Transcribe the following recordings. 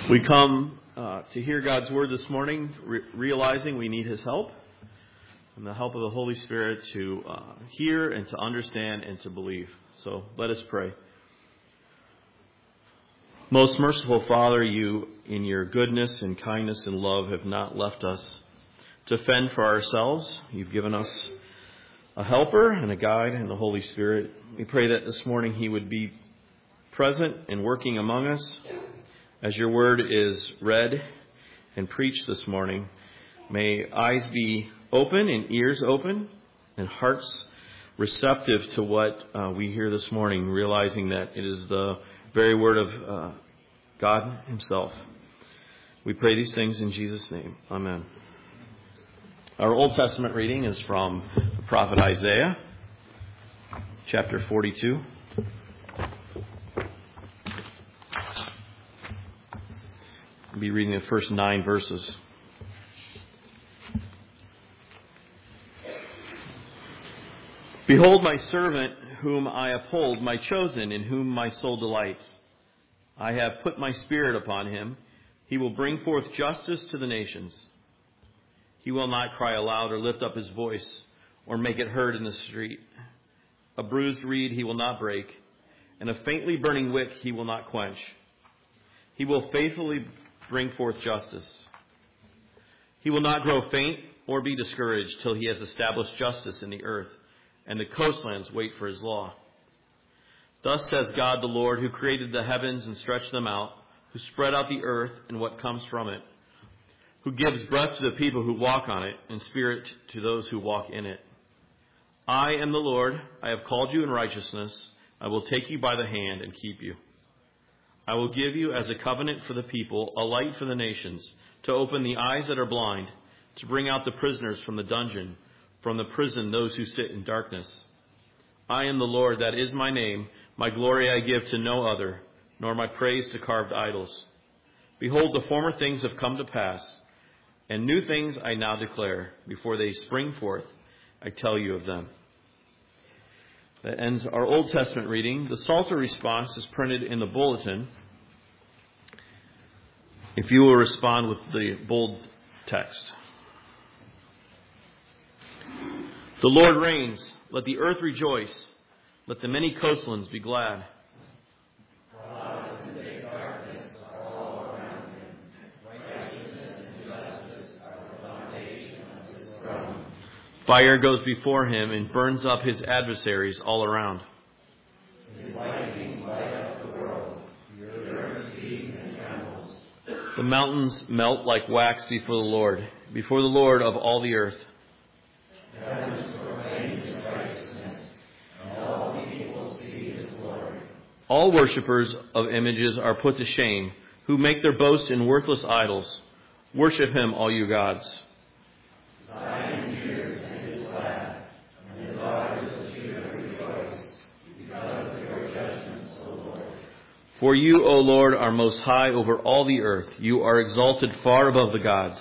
We come to hear God's Word this morning, realizing we need His help and the help of the Holy Spirit to hear and to understand and to believe. So let us pray. Most merciful Father, you in your goodness and kindness and love have not left us to fend for ourselves. You've given us a helper and a guide and the Holy Spirit. We pray that this morning He would be present and working among us. As your word is read and preached this morning, may eyes be open and ears open and hearts receptive to what we hear this morning, realizing that it is the very word of God Himself. We pray these things in Jesus' name. Amen. Our Old Testament reading is from the prophet Isaiah, chapter 42. I'll be reading the first 9 verses. Behold my servant whom I uphold, my chosen in whom my soul delights. I have put my spirit upon him. He will bring forth justice to the nations. He will not cry aloud or lift up his voice or make it heard in the street. A bruised reed he will not break, and a faintly burning wick he will not quench. He will faithfully bring forth justice. He will not grow faint or be discouraged till he has established justice in the earth, and the coastlands wait for his law. Thus says God the Lord, who created the heavens and stretched them out, who spread out the earth and what comes from it, who gives breath to the people who walk on it, and spirit to those who walk in it. I am the Lord. I have called you in righteousness. I will take you by the hand and keep you. I will give you as a covenant for the people, a light for the nations, to open the eyes that are blind, to bring out the prisoners from the dungeon, from the prison those who sit in darkness. I am the Lord, that is my name. My glory I give to no other, nor my praise to carved idols. Behold, the former things have come to pass, and new things I now declare. Before they spring forth, I tell you of them. That ends our Old Testament reading. The Psalter response is printed in the bulletin. If you will respond with the bold text. The Lord reigns. Let the earth rejoice. Let the many coastlands be glad. Clouds and thick darkness are all around him. Righteousness and justice are the foundation of his throne. Fire goes before him and burns up his adversaries all around. His lightnings light up the world. The earth sees and trembles. The mountains melt like wax before the Lord of all the earth. The heavens proclaim his righteousness, and all people see his glory. All worshippers of images are put to shame, who make their boast in worthless idols. Worship him, all you gods. Zion hears and is glad, and the daughters of Judah rejoice, because of your judgments, O Lord. For you, O Lord, are most high over all the earth. You are exalted far above the gods.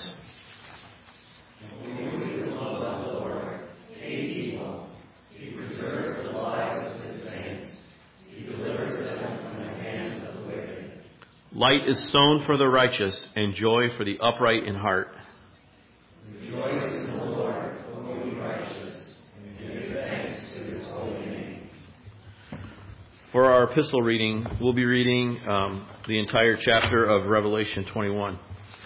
Light is sown for the righteous, and joy for the upright in heart. Rejoice in the Lord, O ye righteous, and give thanks to his holy name. For our epistle reading, we'll be reading the entire chapter of Revelation 21.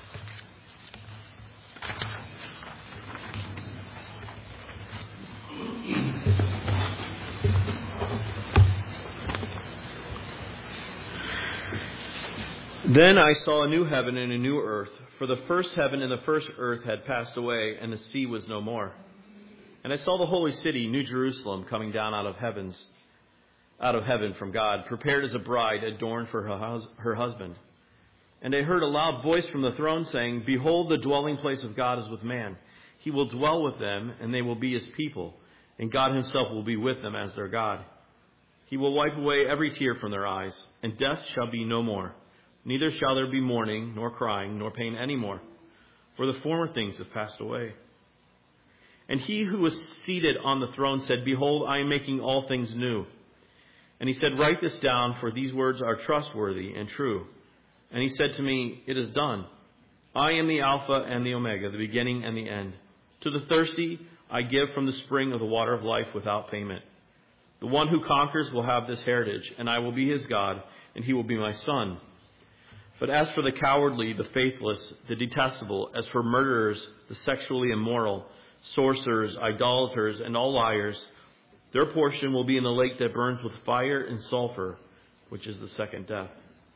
Then I saw a new heaven and a new earth, for the first heaven and the first earth had passed away, and the sea was no more. And I saw the holy city, New Jerusalem, coming down out of heaven from God, prepared as a bride adorned for her husband. And I heard a loud voice from the throne saying, Behold, the dwelling place of God is with man. He will dwell with them, and they will be his people, and God himself will be with them as their God. He will wipe away every tear from their eyes, and death shall be no more. Neither shall there be mourning, nor crying, nor pain any more, for the former things have passed away. And he who was seated on the throne said, Behold, I am making all things new. And he said, Write this down, for these words are trustworthy and true. And he said to me, "It is done. I am the Alpha and the Omega, the beginning and the end. To the thirsty I give from the spring of the water of life without payment. The one who conquers will have this heritage, and I will be his God, and he will be my son. But as for the cowardly, the faithless, the detestable, as for murderers, the sexually immoral, sorcerers, idolaters, and all liars, their portion will be in the lake that burns with fire and sulfur, which is the second death."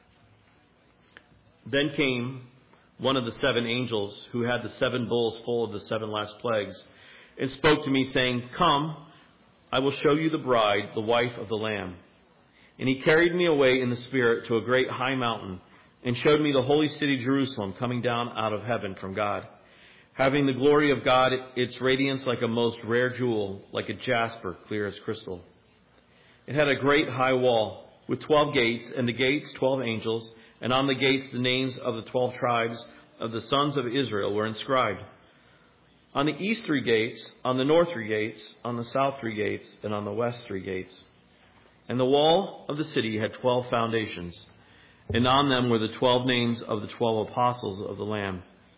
Then came one of the 7 angels who had the 7 bowls full of the 7 last plagues, and spoke to me, saying, "Come, I will show you the bride, the wife of the Lamb." And he carried me away in the Spirit to a great high mountain, and showed me the holy city Jerusalem coming down out of heaven from God, having the glory of God, its radiance like a most rare jewel, like a jasper, clear as crystal. It had a great high wall, with 12 gates, and the gates 12 angels, and on the gates the names of the 12 tribes of the sons of Israel were inscribed. On the east 3 gates, on the north 3 gates, on the south 3 gates, and on the west 3 gates. And the wall of the city had 12 foundations, and on them were the 12 names of the 12 apostles of the Lamb.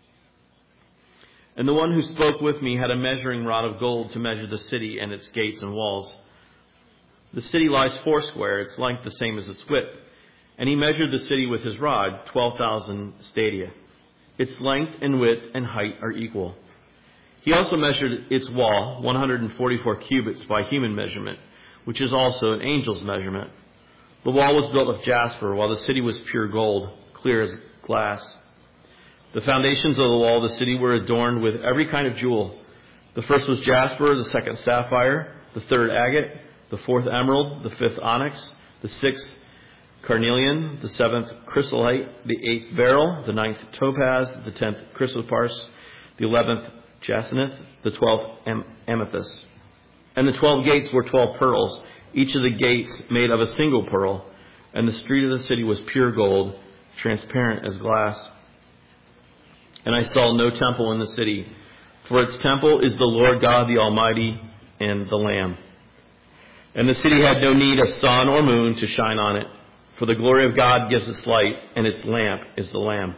And the one who spoke with me had a measuring rod of gold to measure the city and its gates and walls. The city lies 4 square, its length the same as its width. And he measured the city with his rod, 12,000 stadia. Its length and width and height are equal. He also measured its wall, 144 cubits by human measurement, which is also an angel's measurement. The wall was built of jasper, while the city was pure gold, clear as glass. The foundations of the wall of the city were adorned with every kind of jewel. The first was jasper, the second sapphire, the third agate, the fourth emerald, the fifth onyx, the sixth carnelian, the 7th chrysolite, the 8th beryl, the 9th topaz, the 10th chrysoprase, the 11th jacinth, the 12th amethyst. And the 12 gates were 12 pearls, each of the gates made of a single pearl. And the street of the city was pure gold, transparent as glass. And I saw no temple in the city, for its temple is the Lord God the Almighty and the Lamb. And the city had no need of sun or moon to shine on it, for the glory of God gives its light, and its lamp is the Lamb.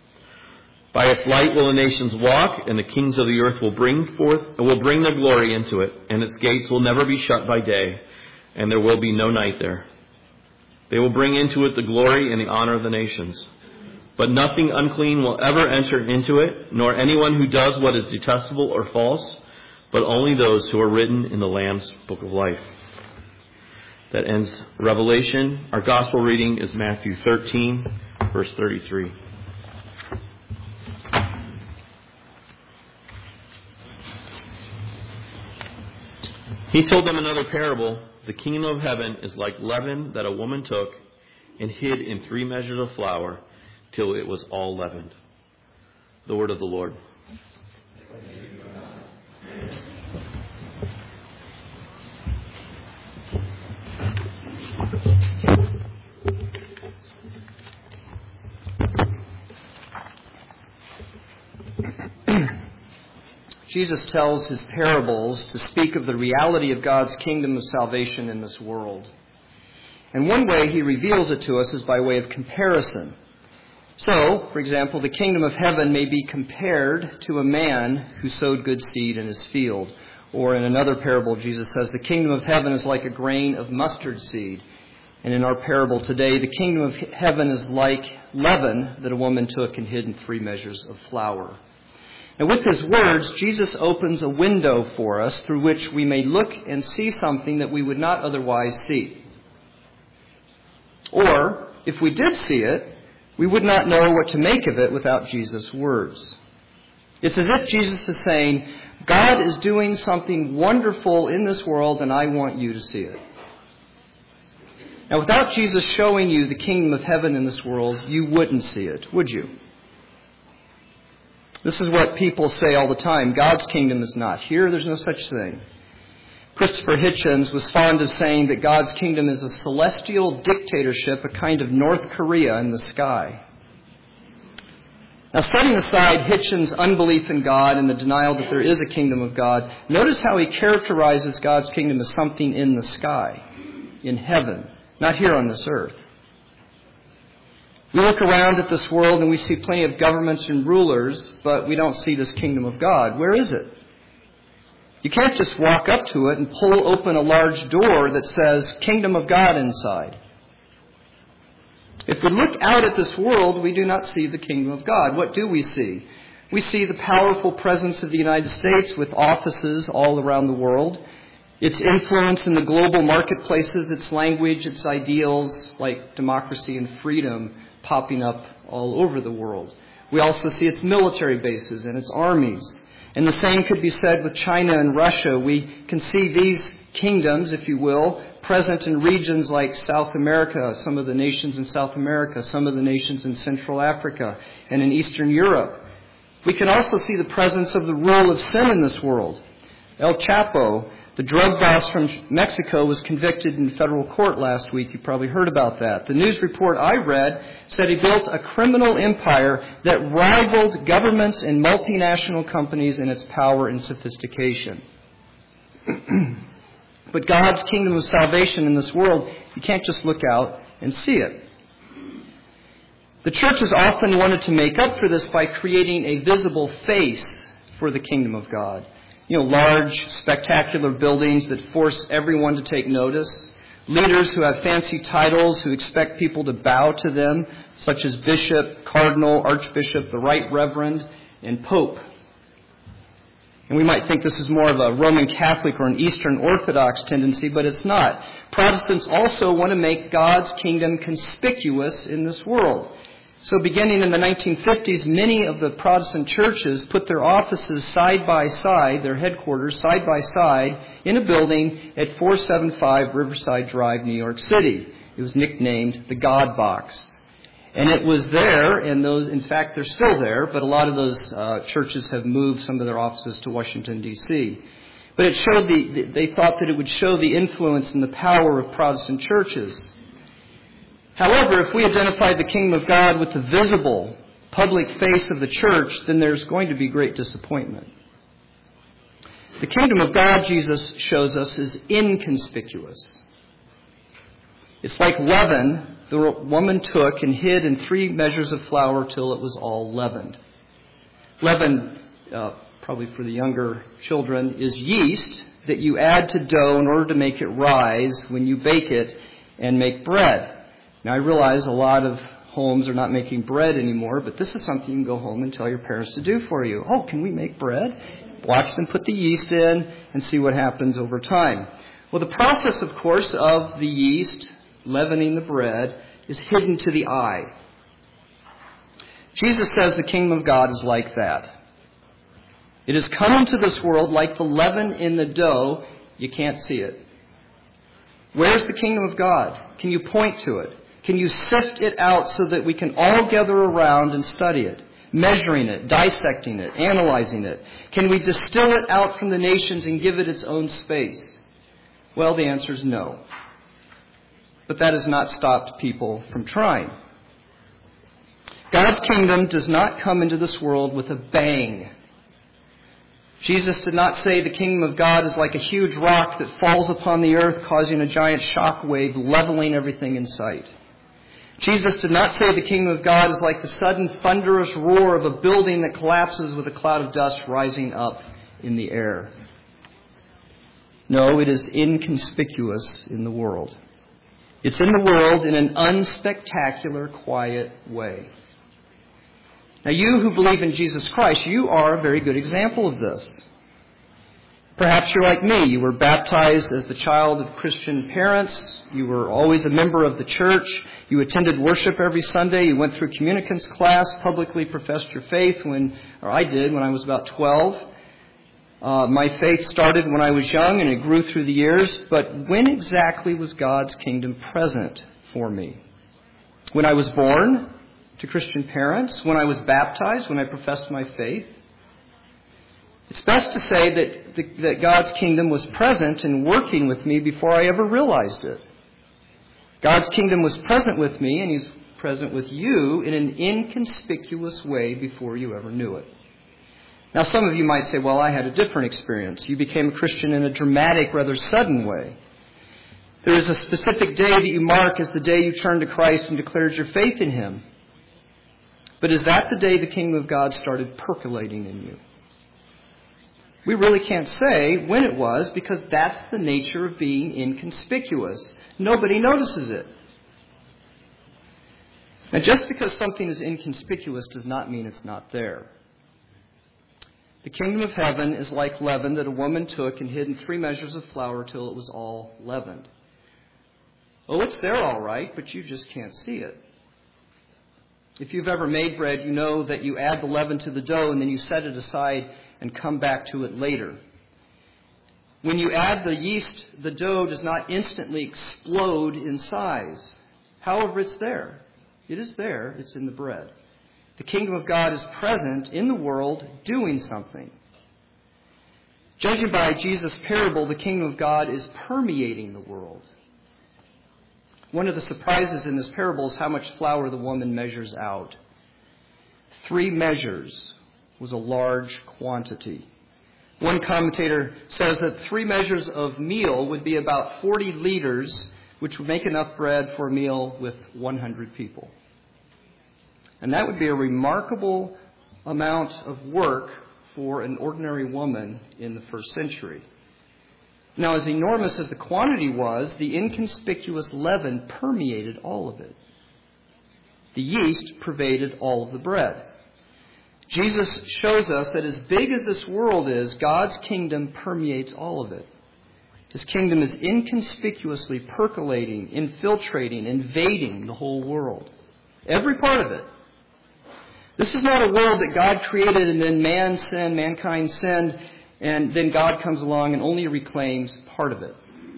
By its light will the nations walk, and the kings of the earth will bring their glory into it, and its gates will never be shut by day, and there will be no night there. They will bring into it the glory and the honor of the nations. But nothing unclean will ever enter into it, nor anyone who does what is detestable or false, but only those who are written in the Lamb's book of life. That ends Revelation. Our gospel reading is Matthew 13, verse 33. He told them another parable. The kingdom of heaven is like leaven that a woman took and hid in 3 measures of flour till it was all leavened. The word of the Lord. Jesus tells his parables to speak of the reality of God's kingdom of salvation in this world. And one way he reveals it to us is by way of comparison. So, for example, the kingdom of heaven may be compared to a man who sowed good seed in his field. Or in another parable, Jesus says, the kingdom of heaven is like a grain of mustard seed. And in our parable today, the kingdom of heaven is like leaven that a woman took and hid in 3 measures of flour. And with his words, Jesus opens a window for us through which we may look and see something that we would not otherwise see. Or, if we did see it, we would not know what to make of it without Jesus' words. It's as if Jesus is saying, God is doing something wonderful in this world, and I want you to see it. Now, without Jesus showing you the kingdom of heaven in this world, you wouldn't see it, would you? This is what people say all the time. God's kingdom is not here. There's no such thing. Christopher Hitchens was fond of saying that God's kingdom is a celestial dictatorship, a kind of North Korea in the sky. Now, setting aside Hitchens' unbelief in God and the denial that there is a kingdom of God, notice how he characterizes God's kingdom as something in the sky, in heaven, not here on this earth. We look around at this world and we see plenty of governments and rulers, but we don't see this kingdom of God. Where is it? You can't just walk up to it and pull open a large door that says Kingdom of God inside. If we look out at this world, we do not see the kingdom of God. What do we see? We see the powerful presence of the United States with offices all around the world, its influence in the global marketplaces, its language, its ideals like democracy and freedom popping up all over the world. We also see its military bases and its armies. And the same could be said with China and Russia. We can see these kingdoms, if you will, present in regions like South America, some of the nations in South America, some of the nations in Central Africa, and in Eastern Europe. We can also see the presence of the rule of sin in this world. El Chapo, the drug boss from Mexico, was convicted in federal court last week. You probably heard about that. The news report I read said he built a criminal empire that rivaled governments and multinational companies in its power and sophistication. But God's kingdom of salvation in this world, you can't just look out and see it. The church has often wanted to make up for this by creating a visible face for the kingdom of God. Large, spectacular buildings that force everyone to take notice. Leaders who have fancy titles who expect people to bow to them, such as bishop, cardinal, archbishop, the right reverend, and pope. And we might think this is more of a Roman Catholic or an Eastern Orthodox tendency, but it's not. Protestants also want to make God's kingdom conspicuous in this world. So beginning in the 1950s, many of the Protestant churches put their offices side by side, their headquarters side by side, in a building at 475 Riverside Drive, New York City. It was nicknamed the God Box. And it was there, and those, in fact, they're still there, but a lot of those churches have moved some of their offices to Washington, D.C. But it showed they thought that it would show the influence and the power of Protestant churches. However, if we identify the kingdom of God with the visible, public face of the church, then there's going to be great disappointment. The kingdom of God, Jesus shows us, is inconspicuous. It's like leaven the woman took and hid in 3 measures of flour till it was all leavened. Leaven, probably for the younger children, is yeast that you add to dough in order to make it rise when you bake it and make bread. Now, I realize a lot of homes are not making bread anymore, but this is something you can go home and tell your parents to do for you. Oh, can we make bread? Watch them put the yeast in and see what happens over time. Well, the process, of course, of the yeast leavening the bread is hidden to the eye. Jesus says the kingdom of God is like that. It has come into this world like the leaven in the dough. You can't see it. Where's the kingdom of God? Can you point to it? Can you sift it out so that we can all gather around and study it? Measuring it, dissecting it, analyzing it. Can we distill it out from the nations and give it its own space? Well, the answer is no. But that has not stopped people from trying. God's kingdom does not come into this world with a bang. Jesus did not say the kingdom of God is like a huge rock that falls upon the earth, causing a giant shock wave, leveling everything in sight. Jesus did not say the kingdom of God is like the sudden thunderous roar of a building that collapses with a cloud of dust rising up in the air. No, it is inconspicuous in the world. It's in the world in an unspectacular, quiet way. Now, you who believe in Jesus Christ, you are a very good example of this. Perhaps you're like me. You were baptized as the child of Christian parents. You were always a member of the church. You attended worship every Sunday. You went through communicants class, publicly professed your faith I did when I was about 12. My faith started when I was young and it grew through the years. But when exactly was God's kingdom present for me? When I was born to Christian parents? When I was baptized? When I professed my faith? It's best to say that God's kingdom was present and working with me before I ever realized it. God's kingdom was present with me, and He's present with you in an inconspicuous way before you ever knew it. Now, some of you might say, well, I had a different experience. You became a Christian in a dramatic, rather sudden way. There is a specific day that you mark as the day you turned to Christ and declared your faith in Him. But is that the day the kingdom of God started percolating in you? We really can't say when it was, because that's the nature of being inconspicuous. Nobody notices it. Now, just because something is inconspicuous does not mean it's not there. The kingdom of heaven is like leaven that a woman took and hid in 3 measures of flour till it was all leavened. Oh, it's there all right, but you just can't see it. If you've ever made bread, you know that you add the leaven to the dough and then you set it aside and come back to it later. When you add the yeast, the dough does not instantly explode in size. However, it's there. It is there. It's in the bread. The kingdom of God is present in the world doing something. Judging by Jesus' parable, the kingdom of God is permeating the world. One of the surprises in this parable is how much flour the woman measures out. 3 measures was a large quantity. One commentator says that 3 measures of meal would be about 40 liters, which would make enough bread for a meal with 100 people. And that would be a remarkable amount of work for an ordinary woman in the first century. Now, as enormous as the quantity was, the inconspicuous leaven permeated all of it. The yeast pervaded all of the bread. Jesus shows us that as big as this world is, God's kingdom permeates all of it. His kingdom is inconspicuously percolating, infiltrating, invading the whole world. Every part of it. This is not a world that God created and then mankind sinned, and then God comes along and only reclaims part of it.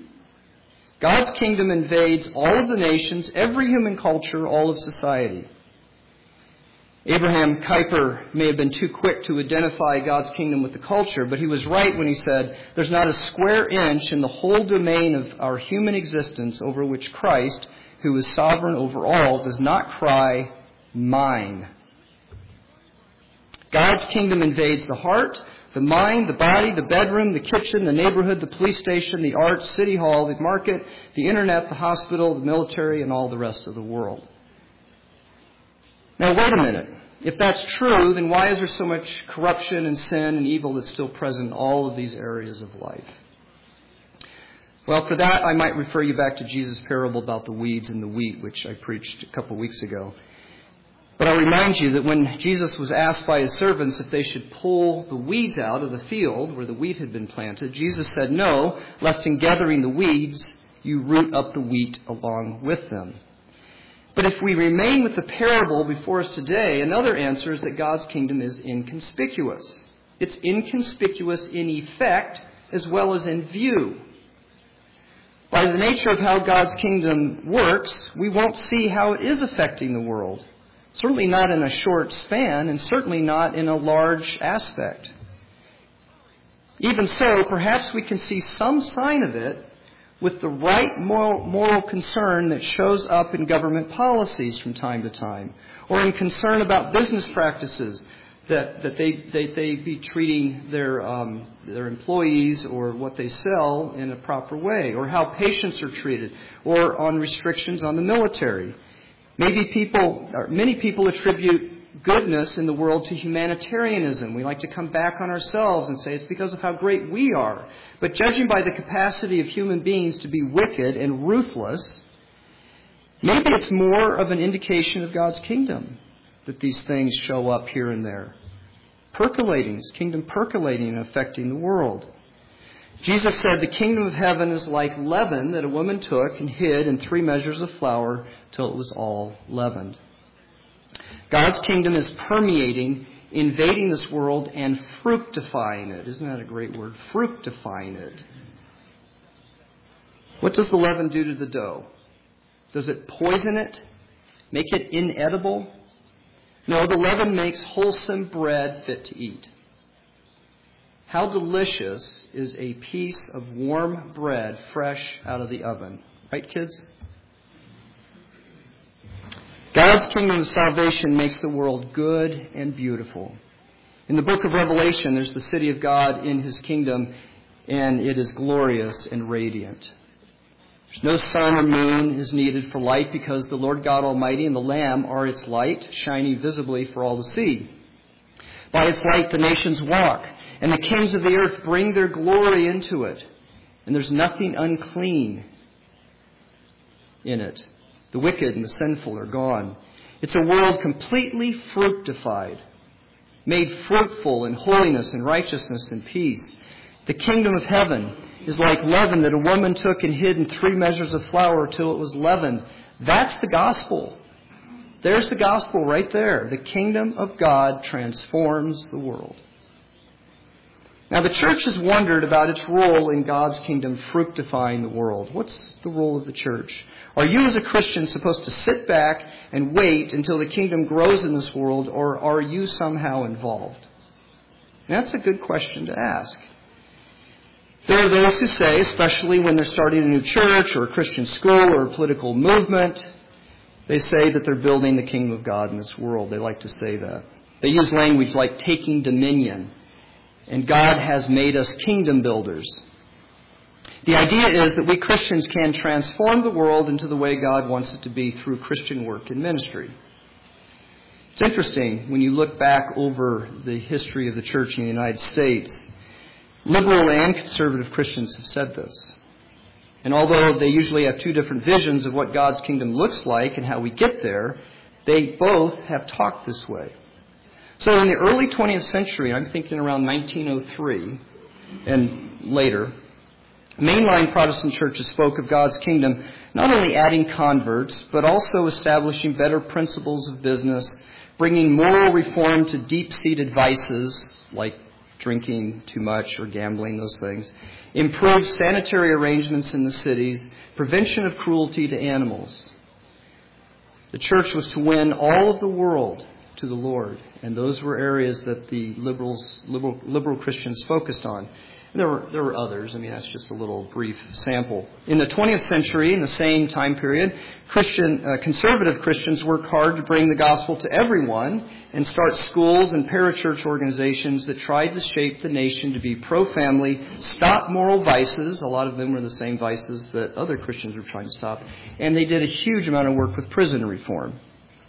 God's kingdom invades all of the nations, every human culture, all of society. Abraham Kuyper may have been too quick to identify God's kingdom with the culture, but he was right when he said, there's not a square inch in the whole domain of our human existence over which Christ, who is sovereign over all, does not cry, mine. God's kingdom invades the heart, the mind, the body, the bedroom, the kitchen, the neighborhood, the police station, the arts, city hall, the market, the internet, the hospital, the military, and all the rest of the world. Now, wait a minute. If that's true, then why is there so much corruption and sin and evil that's still present in all of these areas of life? Well, for that, I might refer you back to Jesus' parable about the weeds and the wheat, which I preached a couple of weeks ago. But I'll remind you that when Jesus was asked by his servants if they should pull the weeds out of the field where the wheat had been planted, Jesus said, no, lest in gathering the weeds, you root up the wheat along with them. But if we remain with the parable before us today, another answer is that God's kingdom is inconspicuous. It's inconspicuous in effect as well as in view. By the nature of how God's kingdom works, we won't see how it is affecting the world. Certainly not in a short span, and certainly not in a large aspect. Even so, perhaps we can see some sign of it with the right moral concern that shows up in government policies from time to time, or in concern about business practices that they be treating their employees or what they sell in a proper way, or how patients are treated, or on restrictions on the military. Many people attribute goodness in the world to humanitarianism. We like to come back on ourselves and say it's because of how great we are. But judging by the capacity of human beings to be wicked and ruthless, maybe it's more of an indication of God's kingdom that these things show up here and there. Percolating, His kingdom percolating and affecting the world. Jesus said the kingdom of heaven is like leaven that a woman took and hid in 3 measures of flour till it was all leavened. God's kingdom is permeating, invading this world, and fructifying it. Isn't that a great word? Fructifying it. What does the leaven do to the dough? Does it poison it? Make it inedible? No, the leaven makes wholesome bread fit to eat. How delicious is a piece of warm bread fresh out of the oven. Right, kids? God's kingdom of salvation makes the world good and beautiful. In the book of Revelation, there's the city of God in His kingdom, and it is glorious and radiant. No sun or moon is needed for light because the Lord God Almighty and the Lamb are its light, shining visibly for all to see. By its light the nations walk, and the kings of the earth bring their glory into it. And there's nothing unclean in it. The wicked and the sinful are gone. It's a world completely fructified, made fruitful in holiness and righteousness and peace. The kingdom of heaven is like leaven that a woman took and hid in 3 measures of flour till it was leavened. That's the gospel. There's the gospel right there. The kingdom of God transforms the world. Now, the church has wondered about its role in God's kingdom fructifying the world. What's the role of the church? Are you as a Christian supposed to sit back and wait until the kingdom grows in this world, or are you somehow involved? That's a good question to ask. There are those who say, especially when they're starting a new church or a Christian school or a political movement, they say that they're building the kingdom of God in this world. They like to say that. They use language like taking dominion. And God has made us kingdom builders. The idea is that we Christians can transform the world into the way God wants it to be through Christian work and ministry. It's interesting when you look back over the history of the church in the United States. Liberal and conservative Christians have said this. And although they usually have 2 different visions of what God's kingdom looks like and how we get there, they both have talked this way. So in the early 20th century, I'm thinking around 1903 and later, mainline Protestant churches spoke of God's kingdom not only adding converts, but also establishing better principles of business, bringing moral reform to deep-seated vices like drinking too much or gambling, those things, improved sanitary arrangements in the cities, prevention of cruelty to animals. The church was to win all of the world to the Lord, and those were areas that the liberal Christians focused on. And there were others. I mean, that's just a little brief sample. In the 20th century, in the same time period, conservative Christians worked hard to bring the gospel to everyone and start schools and parachurch organizations that tried to shape the nation to be pro-family, stop moral vices. A lot of them were the same vices that other Christians were trying to stop. And they did a huge amount of work with prison reform.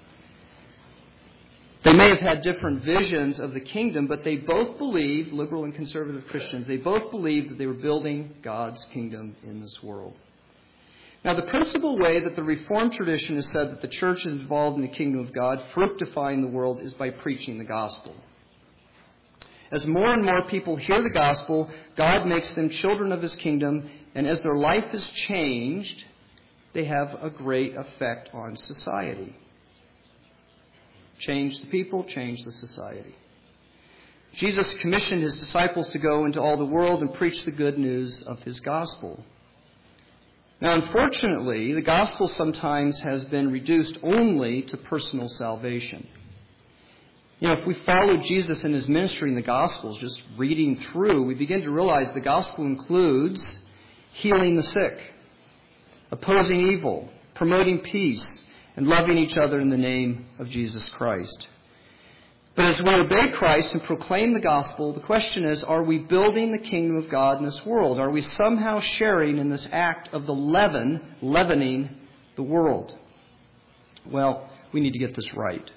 They may have had different visions of the kingdom, but they both believed, liberal and conservative Christians, they both believed that they were building God's kingdom in this world. Now, the principal way that the Reformed tradition has said that the church is involved in the kingdom of God, fructifying the world, is by preaching the gospel. As more and more people hear the gospel, God makes them children of His kingdom, and as their life is changed, they have a great effect on society. Change the people, change the society. Jesus commissioned His disciples to go into all the world and preach the good news of His gospel. Now, unfortunately, the gospel sometimes has been reduced only to personal salvation. You know, if we follow Jesus in His ministry in the Gospels, just reading through, we begin to realize the gospel includes healing the sick, opposing evil, promoting peace, and loving each other in the name of Jesus Christ. But as we obey Christ and proclaim the gospel, the question is, are we building the kingdom of God in this world? Are we somehow sharing in this act of the leavening the world? Well, we need to get this right.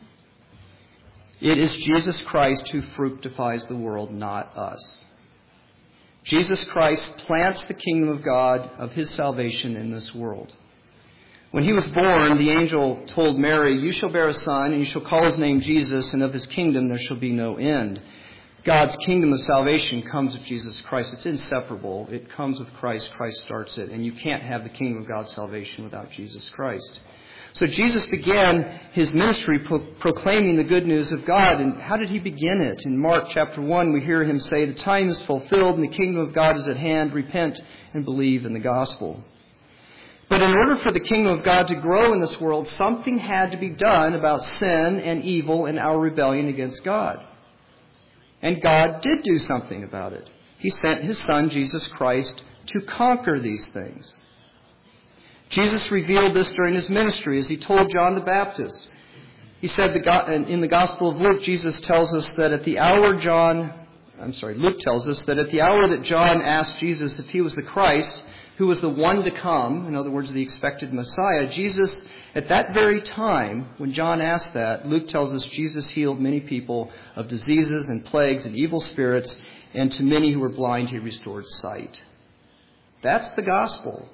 It is Jesus Christ who fructifies the world, not us. Jesus Christ plants the kingdom of God, of His salvation in this world. When He was born, the angel told Mary, "You shall bear a son, and you shall call His name Jesus, and of His kingdom there shall be no end." God's kingdom of salvation comes with Jesus Christ. It's inseparable. It comes with Christ. Christ starts it. And you can't have the kingdom of God's salvation without Jesus Christ. So Jesus began His ministry proclaiming the good news of God. And how did He begin it? In Mark chapter 1, we hear Him say, "The time is fulfilled, and the kingdom of God is at hand. Repent and believe in the gospel." But in order for the kingdom of God to grow in this world, something had to be done about sin and evil and our rebellion against God. And God did do something about it. He sent His Son, Jesus Christ, to conquer these things. Jesus revealed this during His ministry as He told John the Baptist. He said in the Gospel of Luke, Jesus tells us that at the hour Luke tells us that at the hour that John asked Jesus if He was the Christ, who was the one to come, in other words, the expected Messiah, Jesus, at that very time, when John asked that, Luke tells us Jesus healed many people of diseases and plagues and evil spirits, and to many who were blind he restored sight. That's the gospel.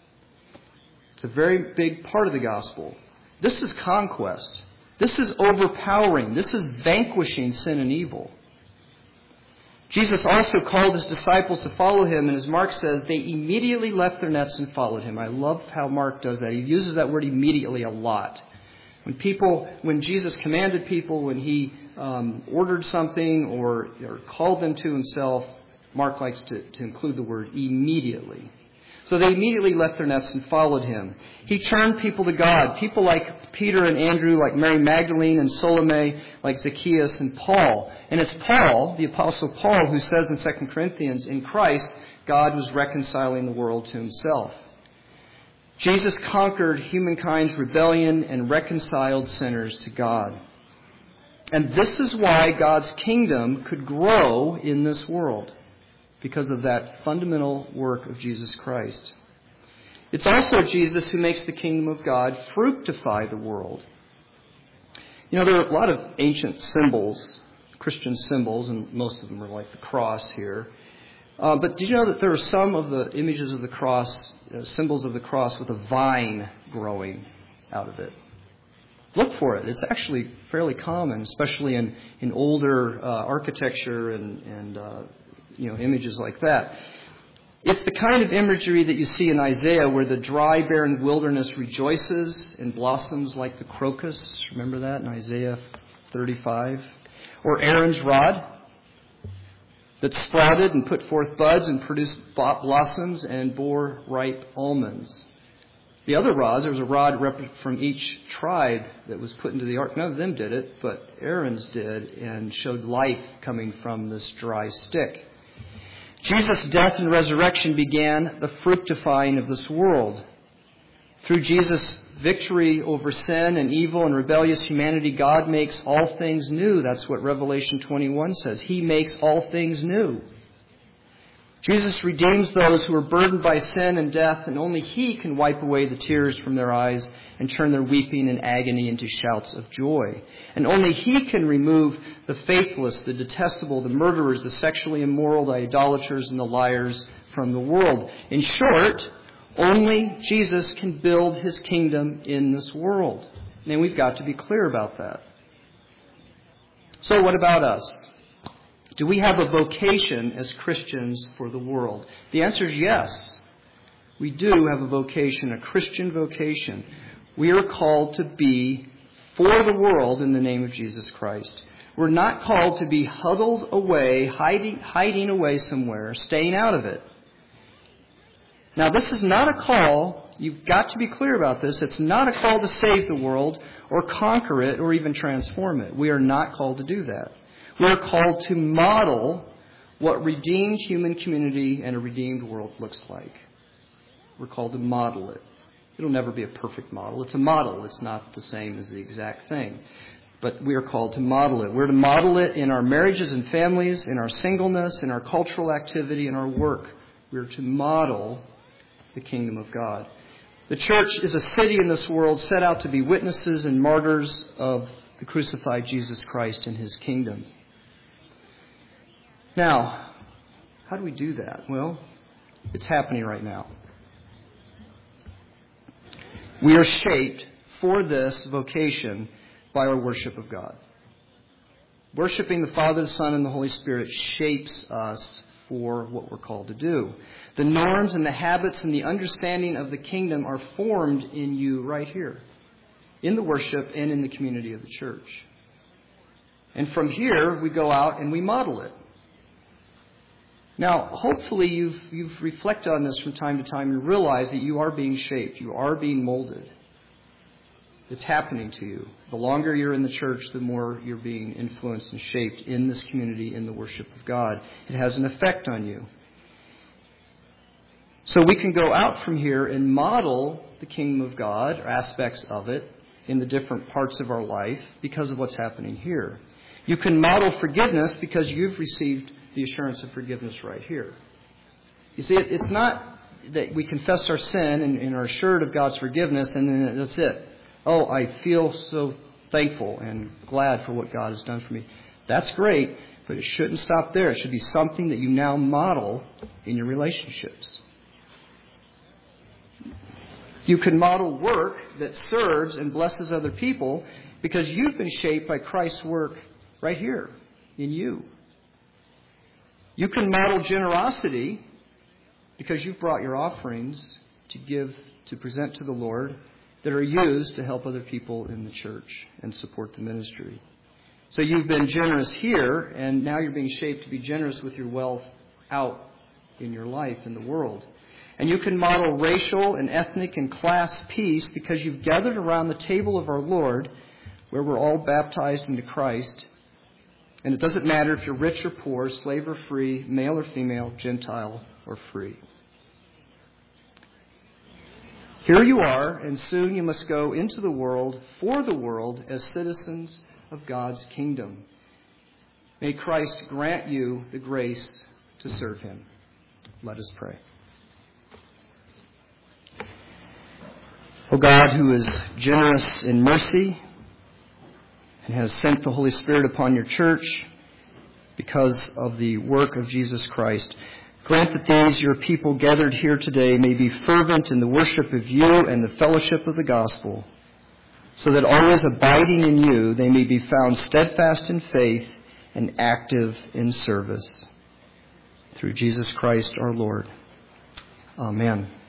It's a very big part of the gospel. This is conquest. This is overpowering. This is vanquishing sin and evil. Jesus also called his disciples to follow him, and as Mark says, they immediately left their nets and followed him. I love how Mark does that. He uses that word immediately a lot. When Jesus commanded people, when he ordered something or called them to himself, Mark likes to include the word immediately. So they immediately left their nets and followed him. He turned people to God, people like Peter and Andrew, like Mary Magdalene and Salome, like Zacchaeus and Paul. And it's Paul, the Apostle Paul, who says in 2 Corinthians, in Christ, God was reconciling the world to himself. Jesus conquered humankind's rebellion and reconciled sinners to God. And this is why God's kingdom could grow in this world, because of that fundamental work of Jesus Christ. It's also Jesus who makes the kingdom of God fructify the world. You know, there are a lot of ancient symbols, Christian symbols, and most of them are like the cross here. But did you know that there are some of the images of the cross, symbols of the cross, with a vine growing out of it? Look for it. It's actually fairly common, especially in older architecture and images like that. It's the kind of imagery that you see in Isaiah where the dry, barren wilderness rejoices and blossoms like the crocus. Remember that in Isaiah 35? Or Aaron's rod that sprouted and put forth buds and produced blossoms and bore ripe almonds. The other rods, there was a rod from each tribe that was put into the ark. None of them did it, but Aaron's did, and showed life coming from this dry stick. Jesus' death and resurrection began the fructifying of this world. Through Jesus' victory over sin and evil and rebellious humanity, God makes all things new. That's what Revelation 21 says. He makes all things new. Jesus redeems those who are burdened by sin and death, and only He can wipe away the tears from their eyes and turn their weeping and agony into shouts of joy. And only He can remove the faithless, the detestable, the murderers, the sexually immoral, the idolaters, and the liars from the world. In short, only Jesus can build His kingdom in this world. And we've got to be clear about that. So what about us? Do we have a vocation as Christians for the world? The answer is yes. We do have a vocation, a Christian vocation. We are called to be for the world in the name of Jesus Christ. We're not called to be huddled away, hiding away somewhere, staying out of it. Now, this is not a call, you've got to be clear about this, it's not a call to save the world or conquer it or even transform it. We are not called to do that. We are called to model what redeemed human community and a redeemed world looks like. We're called to model it. It'll never be a perfect model. It's a model. It's not the same as the exact thing. But we are called to model it. We're to model it in our marriages and families, in our singleness, in our cultural activity, in our work. We're to model the kingdom of God. The church is a city in this world set out to be witnesses and martyrs of the crucified Jesus Christ and His kingdom. Now, how do we do that? Well, it's happening right now. We are shaped for this vocation by our worship of God. Worshiping the Father, the Son, and the Holy Spirit shapes us for what we're called to do. The norms and the habits and the understanding of the kingdom are formed in you right here, in the worship and in the community of the church. And from here, we go out and we model it. Now, hopefully you've reflected on this from time to time and realize that you are being shaped. You are being molded. It's happening to you. The longer you're in the church, the more you're being influenced and shaped in this community, in the worship of God. It has an effect on you. So we can go out from here and model the kingdom of God, or aspects of it, in the different parts of our life because of what's happening here. You can model forgiveness because you've received the assurance of forgiveness right here. You see, it's not that we confess our sin and are assured of God's forgiveness, and then that's it. Oh, I feel so thankful and glad for what God has done for me. That's great, but it shouldn't stop there. It should be something that you now model in your relationships. You can model work that serves and blesses other people because you've been shaped by Christ's work right here in you. You can model generosity because you've brought your offerings to give, to present to the Lord, that are used to help other people in the church and support the ministry. So you've been generous here, and now you're being shaped to be generous with your wealth out in your life in the world. And you can model racial and ethnic and class peace because you've gathered around the table of our Lord, where we're all baptized into Christ. And it doesn't matter if you're rich or poor, slave or free, male or female, Gentile or free. Here you are, and soon you must go into the world, for the world, as citizens of God's kingdom. May Christ grant you the grace to serve Him. Let us pray. O God, who is generous in mercy and has sent the Holy Spirit upon your church because of the work of Jesus Christ, grant that these, your people gathered here today, may be fervent in the worship of you and the fellowship of the gospel, so that always abiding in you, they may be found steadfast in faith and active in service. Through Jesus Christ our Lord. Amen.